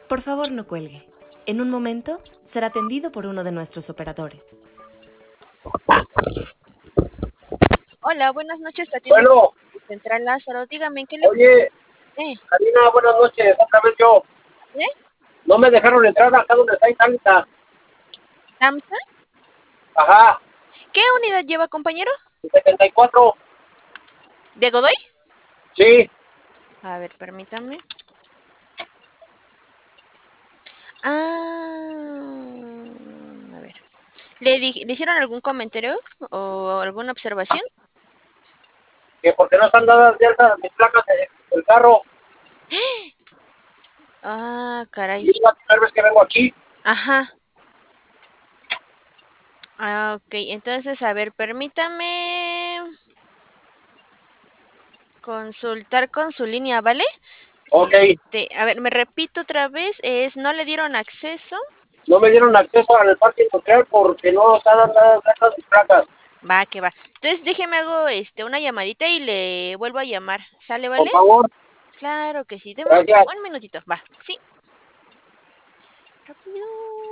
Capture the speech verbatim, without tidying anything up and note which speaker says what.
Speaker 1: Por favor, no cuelgue. En un momento será atendido por uno de nuestros operadores.
Speaker 2: Hola, buenas noches, atiende
Speaker 3: Bueno,
Speaker 2: Central Lázaro. Dígame, ¿en qué le...
Speaker 3: oye,
Speaker 2: ¿Eh?
Speaker 3: Karina, buenas noches, otra vez yo.
Speaker 2: ¿Eh?
Speaker 3: No me dejaron entrar acá donde está Itálica.
Speaker 2: ¿Samsa?
Speaker 3: Ajá,
Speaker 2: ¿Qué unidad lleva, compañero?
Speaker 3: setenta y cuatro.
Speaker 2: ¿De Godoy?
Speaker 3: Sí,
Speaker 2: A ver, permítame. Ah, a ver. ¿Le, di- ¿Le hicieron algún comentario o alguna observación?
Speaker 3: que porque no están dadas de alta mis placas de- del carro.
Speaker 2: Ah, caray.
Speaker 3: Y es la primera vez que vengo aquí.
Speaker 2: Ajá. Ah, ok. Entonces, a ver, permítame consultar con su línea, ¿vale?
Speaker 3: Ok,
Speaker 2: Este, a ver, me repito otra vez, es no le dieron acceso.
Speaker 3: no me dieron acceso al parque industrial porque no están dadas de alta mis placas.
Speaker 2: Va, que va. Entonces, déjeme hago este una llamadita y le vuelvo a llamar. ¿Sale,
Speaker 3: Por
Speaker 2: vale?
Speaker 3: favor,
Speaker 2: Claro que sí. Deme un,
Speaker 3: gracias.
Speaker 2: un minutito. Va. Sí. Rápido.